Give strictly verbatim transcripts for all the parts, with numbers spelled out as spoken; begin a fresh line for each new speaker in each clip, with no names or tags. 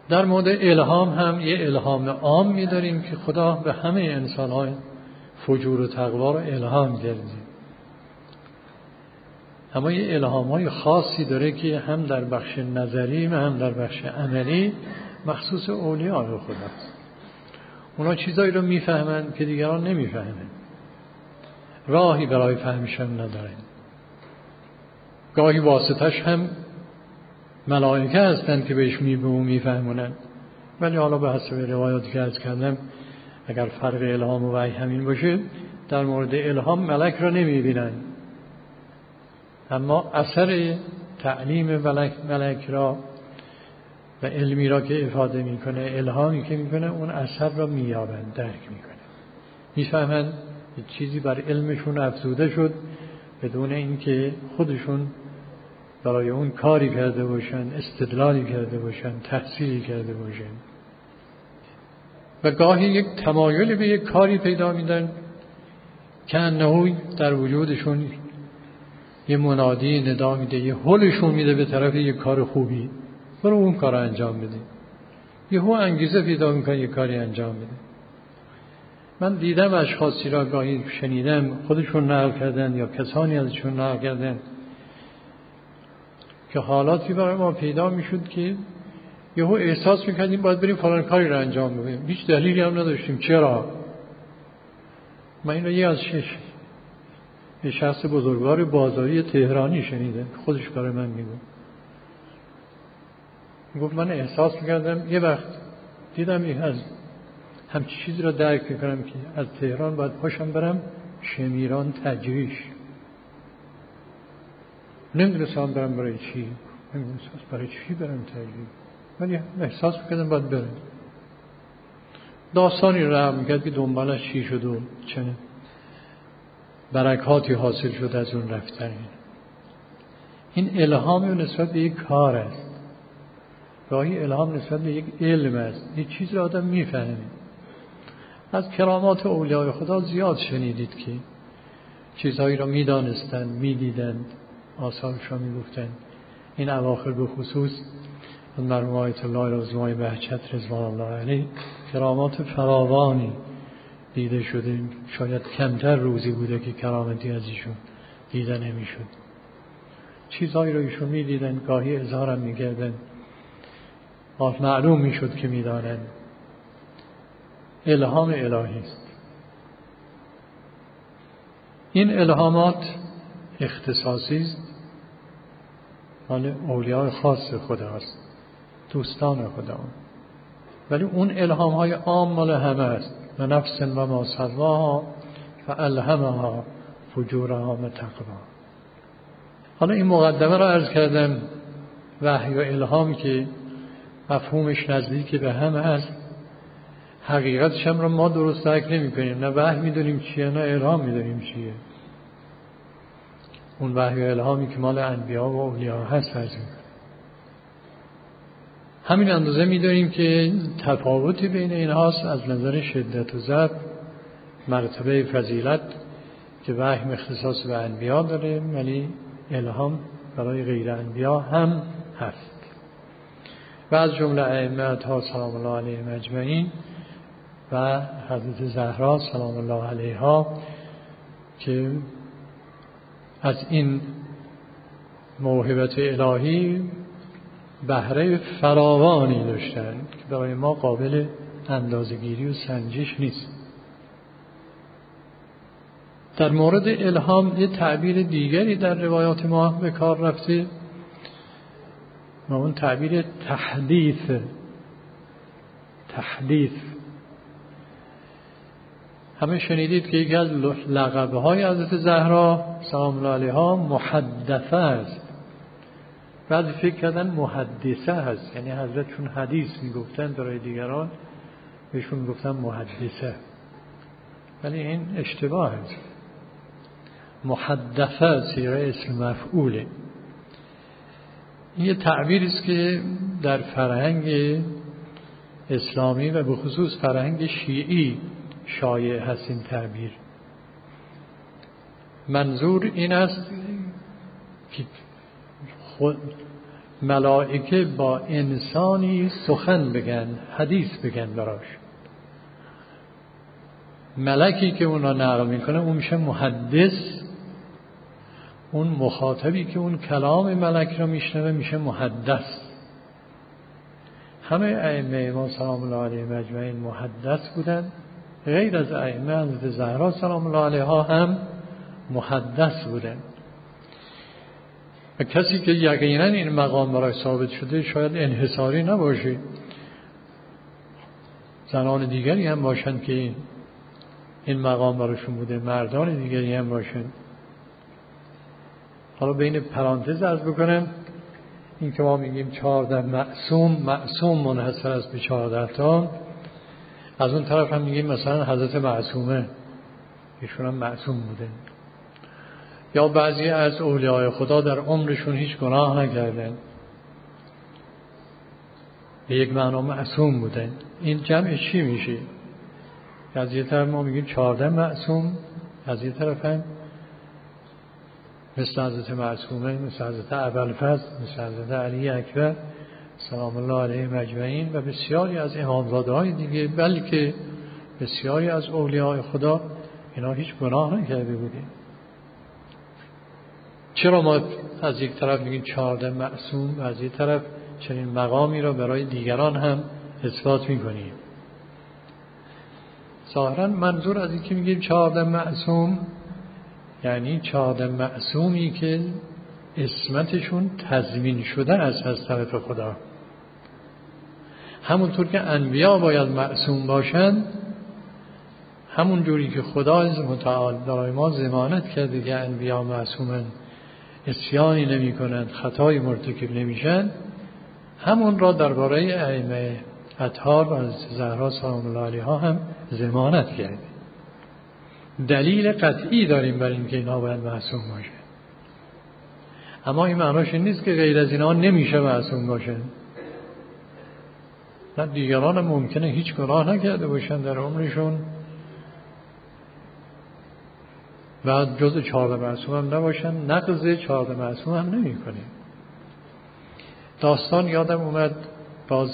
در مورد الهام هم یه الهام عام می‌داریم که خدا به همه انسان‌های فجور و تقوا رو الهام کرده، اما یه الهام‌های خاصی داره که هم در بخش نظری و هم در بخش عملی مخصوص اولیاء خداست. اونا چیزایی رو میفهمن که دیگران نمیفهمن، راهی برای فهمش هم ندارن. گاهی واسطش هم ملائکه هستن که بهش میفهمونن، ولی حالا به حسب روایاتی که عرض کردم اگر فرق الهام و وحی همین باشه، در مورد الهام ملک را نمیبینن، اما اثر تعلیم ملک, ملک را و علمی را که افاده میکنه، الهامی که میکنه، اون اثر را مییابن، درک میکنه، میفهمن چیزی بر علمشون افزوده شد بدون اینکه خودشون برای اون کاری کرده باشن، استدلالی کرده باشن، تحصیلی کرده باشن. و گاهی یک تمایلی به یک کاری پیدا میدن که انه در وجودشون یه منادی ندا میده، یه حلشون میده به طرف یک کار خوبی، برو اون کار انجام بده. یه هو انگیزه پیدا میکنه یک کاری انجام بده. من دیدم اشخاصی را، گاهی شنیدم خودشون نقل کردن یا کسانی ازشون نقل کردن که حالاتی برای ما پیدا میشد که یهو احساس میکردیم باید بریم فلان کاری را انجام بدیم، هیچ دلیلی هم نداشتیم. چرا؟ من این را یه از شش یه شخص بزرگوار بازاری تهرانی شنیدم، خودش برای من میگو گفت من احساس میکردم یه وقت دیدم این از همچی چیزی را درک میکنم که از تهران باید پاشم برم شمیران تجریش، نمیدونستم برم برای چی، نمیدونستم برای چی برم تجریش، ولی احساس میکردم باید برم. داستانی را میکرد که دنبالش چی شد و چه برکاتی حاصل شد از اون رفتن. این الهام نسبت به یک کار است، گاهی الهام نسبت به یک علم است، یک چیز را آدم میفهمه. از کرامات اولیاء خدا زیاد شنیدید که چیزهایی را میدانستند، میدیدند، آثارش را میگفتند. این اواخر به خصوص از مرحوم آیت الله رضوان بهجت رضوان الله علیه کرامات فراوانی دیده شده، شاید کمتر روزی بوده که کرامتی از ایشون دیده نمیشد. چیزهایی را ایشون میدیدند، گاهی اظهارم میکردند، معلوم میشد که میدانند. الهام الهی است. این الهامات اختصاصی است، مال اولیاء خاص خداست، دوستان خدا، ولی اون الهام های عام مال همه است. و نفس و ما سواها فالهمها فجورها و تقواها. حالا این مقدمه را عرض کردم، وحی و الهام که مفهومش نزدیک به هم هست، حقیقتش هم را ما درست درک نمی کنیم. نه وحی میدونیم چیه، نه الهام میدونیم چیه. اون وحی و الهامی که مال انبیا و اولیاء هست هست همین اندازه میدونیم که تفاوتی بین اینهاست از نظر شدت و ضعف، مرتبه فضیلت، که وحی اختصاص به انبیا داره ولی الهام برای غیر انبیا هم هست. و از جمله ائمه ها سلام الله علیهم اجمعین و حضرت زهرا سلام الله علیها که از این موهبت الهی بهره فراوانی داشتن که برای ما قابل اندازه‌گیری و سنجش نیست. در مورد الهام یه تعبیر دیگری در روایات ما به کار رفته و اون تعبیر تحدیث. تحدیث همه شنیدید که یکی از لقب‌های حضرت زهرا سلام الله علیها محدثه است. بعضی فکر کردن محدثه هست، یعنی حضرت چون حدیث میگفتن برای دیگران بهشون گفتن محدثه، ولی این اشتباه است. محدثه صیغه اسم مفعوله. این یه تعبیری است که در فرهنگ اسلامی و به خصوص فرهنگ شیعی شایع هست. این تعبیر منظور این است که خود ملائکه با انسانی سخن بگن، حدیث بگن براش. ملکی که اون را نقل میکنه اون میشه محدث، اون مخاطبی که اون کلام ملک را میشنوه میشه محدث. همه ائمه ما سلام الله علیهم اجمعین محدث بودن، غیر از ائمه حضرت زهرا سلام الله علیها هم محدث بودن. و کسی که یقینا این مقام برای ثابت شده شاید انحصاری نباشه، زنان دیگری هم باشن که این مقام براشون بوده، مردان دیگری هم باشن. حالا بین پرانتز عرض بکنم این که ما میگیم چهارده معصوم، معصوم منحصر است به چهارده تا. از اون طرف هم میگیم مثلا حضرت معصومه، ایشون هم معصوم بوده. یا بعضی از اولیاء خدا در عمرشون هیچ گناه نکردن، به یک معنا معصوم بودن. این جمع چی میشه؟ از یه طرف ما میگیم چهارده معصوم، از یه طرف هم مثل حضرت معصومه، مثل حضرت ابوالفضل، مثل حضرت علی اکبر سلام الله علیهم اجمعین و بسیاری از امامزاده های دیگه، بلکه بسیاری از اولیاء خدا اینا هیچ گناه نکرده بودن. چرا ما از یک طرف میگیم چهارده معصوم و از یک طرف چنین مقامی را برای دیگران هم اثبات میکنیم؟ ظاهرا منظور از این که میگیم چهارده معصوم یعنی چهارده معصومی که عصمتشون تضمین شده است از طرف خدا. همونطور که انبیا باید معصوم باشند، همون جوری که خدا متعال برای ما ضمانت کرده که انبیا معصومن، عصیانی نمی کنند، خطای مرتکب نمیشن، همون را درباره ائمه اطهار و زهرا سلام الله علیها هم ضمانت کرده. دلیل قطعی داریم بر این که اینا باید معصوم باشه. اما این معناش این نیست که غیر از اینا نمیشه معصوم باشه. نه، دیگران هم ممکنه هیچ گناه نکرده باشن در عمرشون و جز چهارده معصوم هم نباشن، نقض چهارده معصوم هم نمی کنیم. داستان یادم اومد باز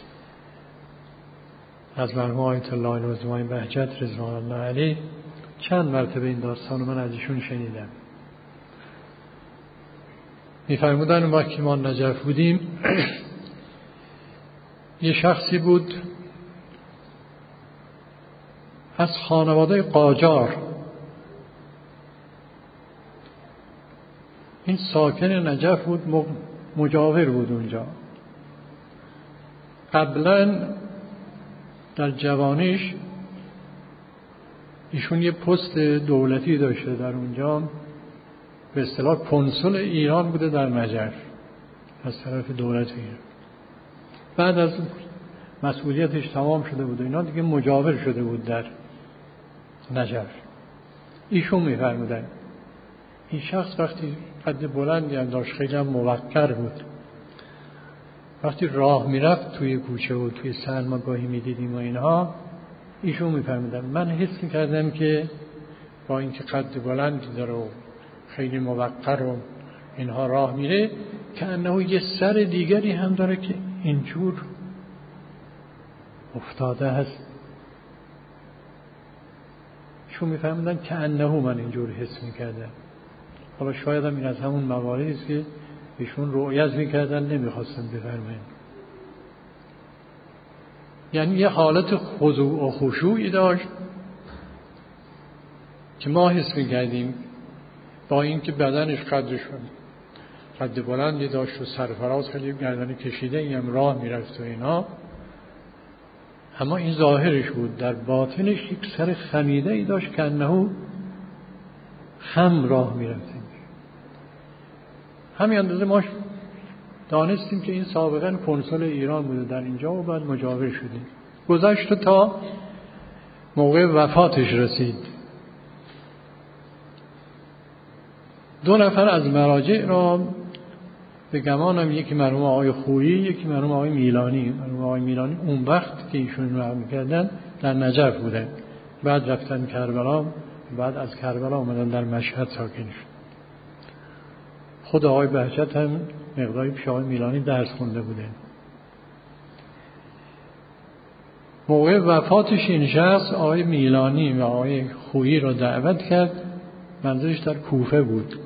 از مرحوم آیت الله العظمای بهجت رضوان الله علیه، چند مرتبه این داستان من از ایشون شنیدم. می‌فرمودن اون وقت که ما نجف بودیم یه شخصی بود از خانواده قاجار، این ساکن نجف بود، مجاور بود اونجا. قبلا در جوانیش ایشون یه پست دولتی داشته در اونجا، به اصطلاح کنسول ایران بوده در نجف از طرف دولت ایران. بعد از مسئولیتش تمام شده بود و اینا دیگه مجاور شده بود در نجف. ایشون می‌فرمودن این شخص وقتی قد بلندی هم داشت، خیلی هم موقر بود، وقتی راه میرفت توی کوچه و توی سن ما گاهی میدیدیم و اینها، ایشون می‌فرمودن من حس می‌کردم که با اینکه قد بلندی داره و خیلی موقر و اینها راه میره، که انه یه سر دیگری هم داره که اینجور افتاده هست. ایشون می‌فرمودن که انه من اینجور حس می‌کردم. حالا شاید هم این از همون مواردی است که ایشون رؤیت می‌کردن نمی‌خواستن بفرمایند. یعنی یه حالت خضوع و خشوعی داشت که ما حس می‌کردیم با اینکه بدنش قدرش قد بلندی داشت و سرفراز خیلی گردن کشیده این راه می‌رفت و اینا، اما این ظاهرش بود، در باطنش یک سر خمیده‌ای داشت که انه خم راه می‌رفت. همین اندازه ما دانستیم که این سابقاً کنسول ایران بوده در اینجا و بعد مجاور شده. گذشت تا موقع وفاتش رسید. دو نفر از مراجع را به گمانم، یکی مرحوم آقای خویی، یکی مرحوم آقای میلانی. مرحوم آقای میلانی اون وقت که ایشون رو می‌کردن در نجف بودن، بعد رفتن کربلا، بعد از کربلا اومدن در مشهد ساکن شد. خود آقای بهجت هم مقداری پیش آقای میلانی درس خونده بوده. موقع وفاتش این شخص آقای میلانی و آقای خویی را دعوت کرد، منزلش در کوفه بود.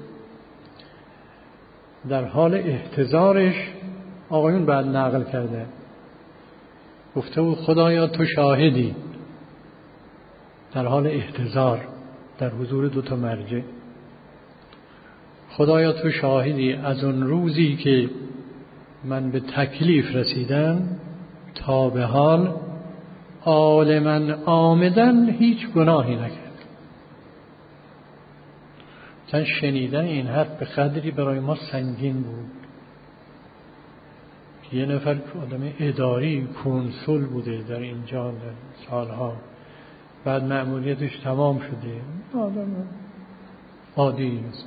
در حال احتضارش آقایون بعد نقل کرده، گفته بود خدایا تو شاهدی، در حال احتضار در حضور دو تا مرجع، خدایا تو شاهدی از اون روزی که من به تکلیف رسیدم تا به حال عالماً آمدن هیچ گناهی نکرد. چون شنیدن این حرف به قدری برای ما سنگین بود. یه نفر آدم اداری کنسول بوده در اینجا در سالها، بعد مأموریتش تمام شده، آدم عادی است.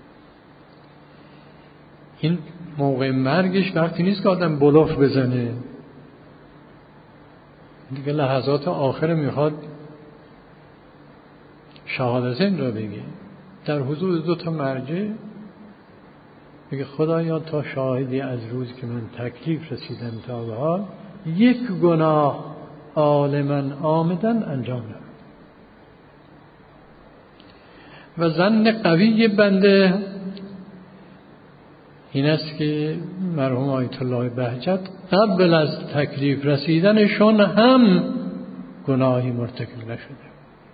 این موقع مرگش وقتی نیست که آدم بلوف بزنه، دیگه لحظات آخر میخواد شهادتین را بگه در حضور دو تا مرجع، میگه خدایا تا شاهدی از روز که من تکلیف رسیدم تا به حال یک گناه عالماً آمدن انجام ندادم. و ظن قوی بنده این است که مرحوم آیت الله بهجت قبل از تکلیف رسیدنشون هم گناهی مرتکب نشده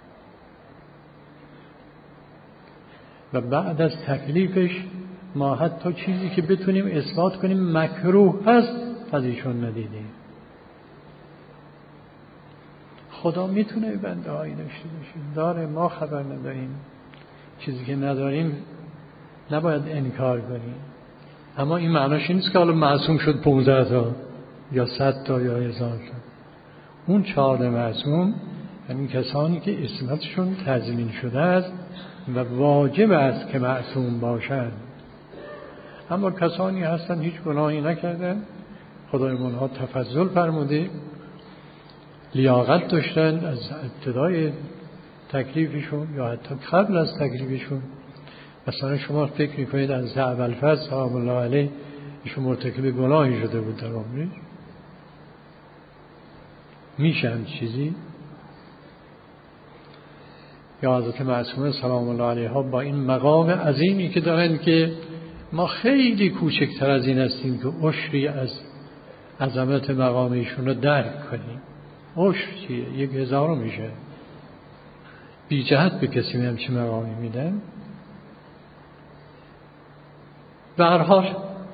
و بعد از تکلیفش ما حتی چیزی که بتونیم اثبات کنیم مکروه هست از ایشون ندیدیم. خدا میتونه بنده هایی داشته باشه، داره، ما خبر نداریم. چیزی که نداریم نباید انکار کنیم. اما این معناش نیست که حالا معصوم شد پانزده تا یا صد تا یا هزار تا. اون چهار معصوم یعنی کسانی که عصمتشون تضمین شده است و واجب است که معصوم باشند. اما کسانی هستن هیچ گناهی نکردن، خدای منها تفضل فرموده، لیاقت داشتن از ابتدای تکلیفشون یا حتی قبل از تکلیفشون. مثلا شما فکر میکنید از ابوالفضل سلام الله علیه ایشون مرتکب گناهی شده بود در عمرش؟ میشه هم چیزی؟ یا حضرت معصومه سلام الله علیها با این مقام عظیمی که دارن که ما خیلی کوچکتر از این هستیم که عشری از عظمت مقام ایشون رو درک کنیم. عشر چیه؟ یک هزارم میشه. بی جهت به کسی همچین مقامی میدن. به هر حال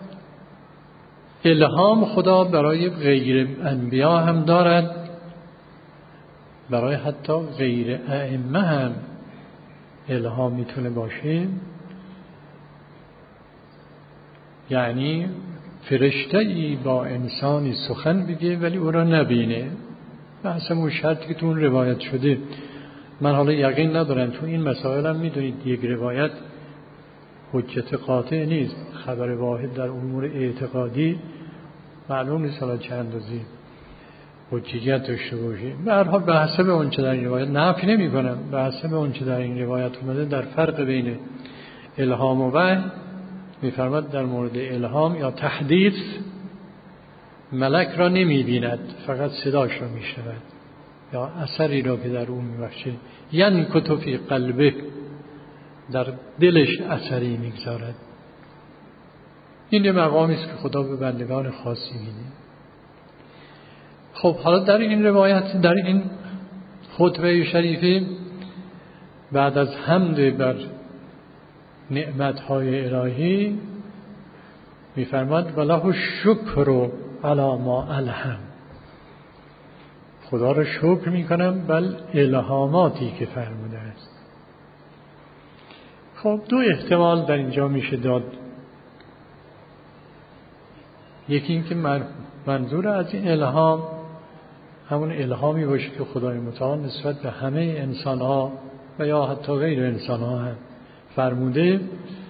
الهام خدا برای غیر انبیا هم دارد، برای حتی غیر ائمه هم الهام میتونه باشه. یعنی فرشته‌ای با انسانی سخن بگه ولی او را نبینه. بحث اون شرطی که تو اون روایت شده، من حالا یقین ندارم تو این مسائل هم میدونید یک روایت حجت قاطع نیست. خبر واحد در امور اعتقادی معلوم نیست حالا چند اندازه حجیت داشته باشه. به هر حال به حسب اون چه در این روایت، نفی نمی کنم، به حسب اون چه در این روایت اومده در فرق بین الهام و وحی میفرماد در مورد الهام یا تحدیث ملک را نمی بیند، فقط صداش را می شود یا اثری را که در اون می بخشه. ین کتو فی قلبه، در دلش اثری میگذارد. این یه مقامی است که خدا به بندگان خاصی میده. خب حالا در این روایت، در این خطبه شریفه، بعد از حمد بر نعمت‌های الهی میفرماد وله الشکر علی ما الهم، خدا را شکر میکنم بل الهاماتی که فرموده است. خب دو احتمال در اینجا میشه داد. یکی این که منظور از این الهام همون الهامی باشه که خدای متعال نسبت به همه انسان ها و یا حتی غیر انسان ها هم فرموده.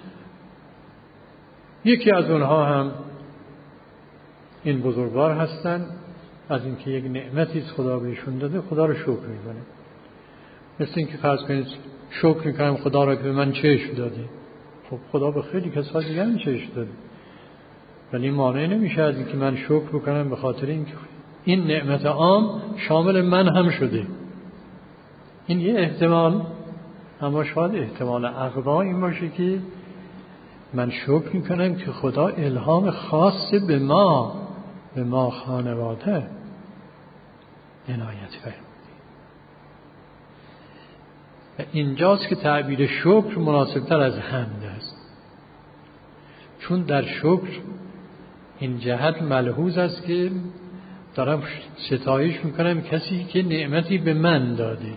یکی از اونها هم این بزرگوار هستن، از اینکه یک نعمتی است خدا بهشون داده خدا رو شکر میکنه. مثل اینکه فرض کنید شکر میکنم خدا را که به من چشم داده. خب خدا به خیلی کسا دیگه هم چشم داده. ولی مانع نمیشه از اینکه من شکر بکنم به خاطر اینکه این نعمت عام شامل من هم شده. این یه احتمال، اما شاید احتمال اقوا این باشه که من شکر میکنم که خدا الهام خاص به ما به ما خانواده عنایت فرمود. و اینجاست که تعبیر شکر مناسبتر از حمد است، چون در شکر این جهت ملحوظ است که دارم ستایش میکنم کسی که نعمتی به من داده.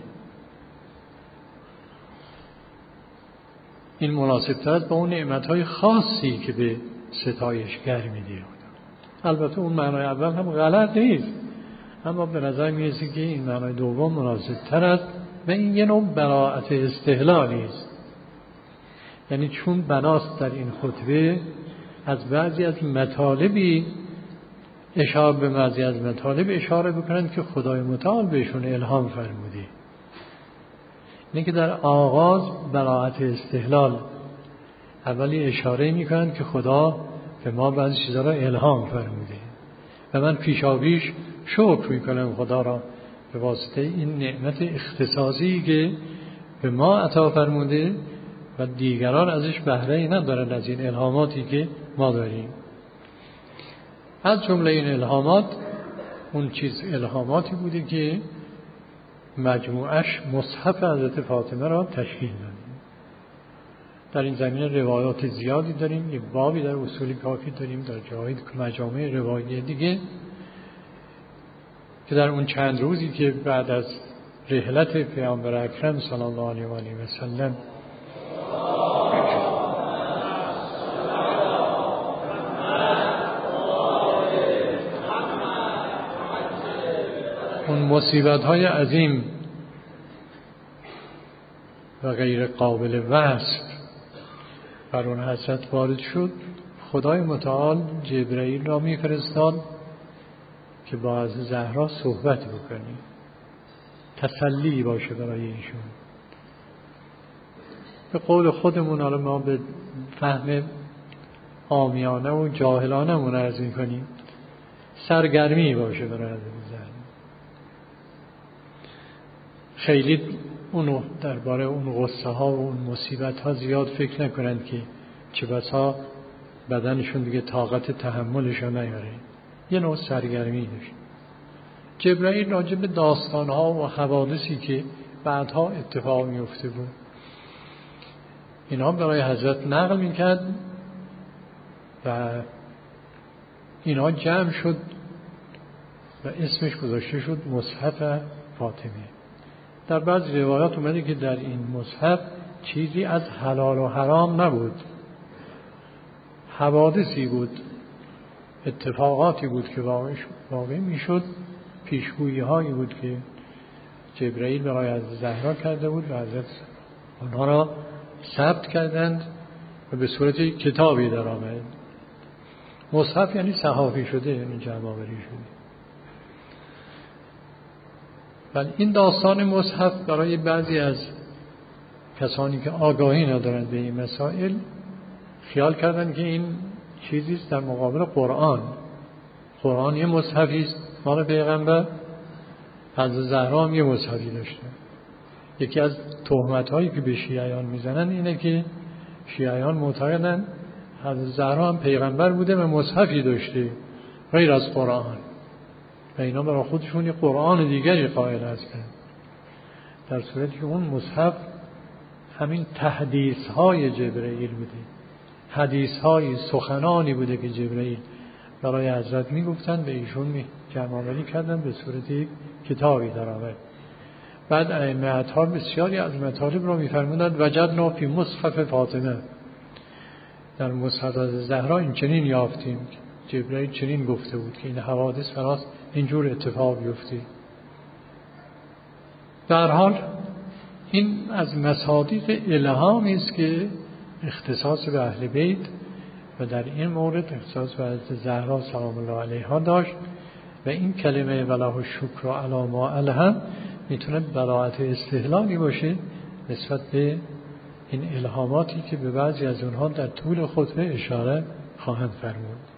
این مناسبتر است با اون نعمتهای خاصی که به ستایشگر میده. البته اون معنای اول هم غلط نیست، اما به نظر میرسه که این معنای دوم مناسبتر است و این یه نوع براءت استحلالی است. یعنی چون بناست در این خطبه از بعضی از مطالبی اشاره به بعضی از مطالب اشاره بکنند که خدای متعال بهشون الهام فرموده. اینه که در آغاز براءت استحلال اولی اشاره میکنند که خدا به ما بعضی چیزا را الهام فرموده و من پیشاپیش شکر میکنم خدا را به واسطه این نعمت اختصاصی که به ما عطا فرموده و دیگران ازش بهره ای ندارن از این الهاماتی که ما داریم. از جمله این الهامات اون چیز الهاماتی بوده که مجموعش مصحف حضرت فاطمه را تشکیل داده. در این زمینه روایات زیادی داریم، یه بابی در اصول کافی داریم، در جاهای مجامع روایی دیگه که در اون چند روزی که بعد از رحلت پیامبر اکرم صلی الله علیه و آله و سلم اون مصیبت های عظیم و غیر قابل وصف بر اون حضرت وارد شد، خدای متعال جبرئیل را میفرستاد که با حضرت زهرا صحبت بکنی، تسلی باشه برای ایشون. به قول خودمون حالا ما به فهم عامیانه و جاهلانه مون عرض میکنیم، سرگرمی باشه برای حضرت زهرا. خیلی اونو درباره اون غصه ها و اون مصیبت ها زیاد فکر نکنند که چه بسا بدنشون دیگه طاقت تحملش رو نیاره. یه نوع سرگرمی داشت. جبرئیل راجع به داستان ها و حوادثی که بعدها اتفاق میفته بود اینا برای حضرت نقل میکرد و اینا جمع شد و اسمش گذاشته شد مصحف فاطمه. در بعض روایات اومده که در این مصحف چیزی از حلال و حرام نبود، حوادثی بود، اتفاقاتی بود که واقع میشد، پیشگویی هایی بود که جبرئیل برای حضرت زهرا کرده بود و حضرت آنها را ثبت کردند و به صورت کتابی در آمد. مصحف یعنی صحافی شده، یعنی جمع آوری شده. ولی این داستان مصحف برای بعضی از کسانی که آگاهی ندارند به این مسائل خیال کردند که این چیزی است در مقابل قرآن. قرآن یه مصحفی است مال پیغمبر، حضرت زهرا هم یه مصحفی داشته. یکی از تهمت‌هایی که به شیعیان میزنن اینه که شیعیان معتقدن حضرت زهرا هم پیغمبر بوده و مصحفی داشته غیر از قرآن و اینا برای خودشون یه قرآن دیگری قائل هستند، در صورتی که اون مصحف همین تحدیث‌های جبرئیل بوده، حدیث‌های سخنانی بوده که جبرئیل برای حضرت میگفتن به ایشون جمع‌آوری کردن به صورت کتابی در آمد. بعد ائمه اطهار بسیاری از مطالب را می‌فرمودند وجدنا فی مصحف فاطمه، در مصحف از زهرا این چنین یافتیم، جبرئیل چنین گفته بود که این حوادث فراست اینجور اتفاق بیفته. در حال این از مصادیق الهامی است که اختصاص به اهل بیت و در این مورد اختصاص به حضرت زهرا سلام الله علیها داشت و این کلمه ولاه الشکر علی ما الهم میتونه براءت استحلالی باشه نسبت به این الهاماتی که به بعضی از اونها در طول خطبه اشاره خواهند فرمود.